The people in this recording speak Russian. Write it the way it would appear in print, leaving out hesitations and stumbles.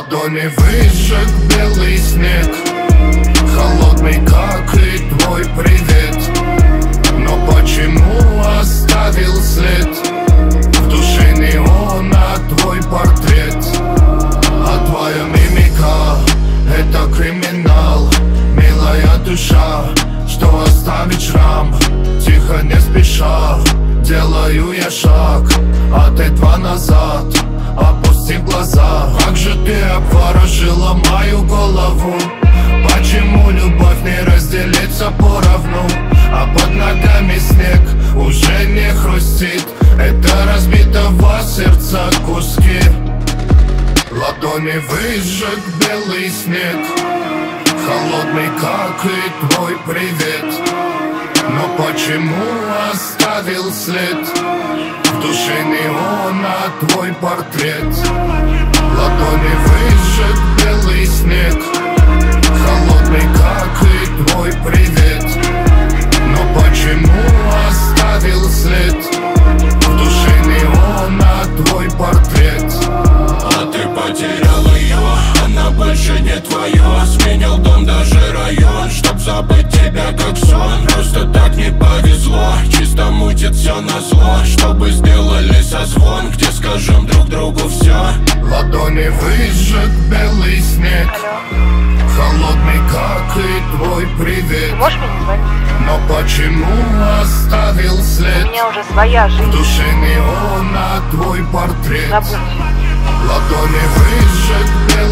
ладони выжег белый снег, холодный, как и твой привет. Но почему оставил след в душе неона твой портрет? А твоя мимика — это криминал, милая душа, что оставить шрам. Тихо, не спеша, делаю я шаг, а ты два назад. Опусти глаза. Как же ты обворожила мою голову? Почему любовь не разделится поровну? А под ногами снег уже не хрустит. Это разбитого сердца куски. Ладони выжег белый снег, холодный, как и твой привет. Но почему оставил след в душе неона твой портрет? Ладони выжег белый снег, холодный, как и твой привет. Но почему оставил след в душе неона твой портрет? А ты потерял ее, она больше не твоя. Сменил дом, даже район, чтоб забыть тебя как сон. Просто так не повезло, чисто мутит все назло. Чтобы сделали созвон, где скажем друг другу все. Ладони выжег белый снег, холодный, как и твой привет. Можешь меня звонить? Но почему оставил след У меня уже своя в жизнь. душе неона твой портрет? Забудь. Ладони выжег белый